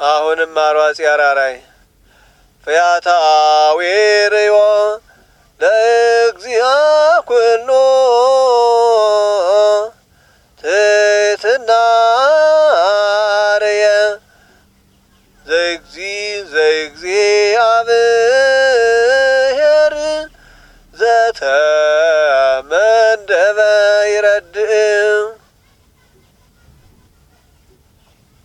አሁንም አሯጺ አራራይ ፈያታዊ ርዮ ለእግዚአ ኩሎ ትትናርየ ዘይግዚአብሔር ዘተመንደበ ይረድእ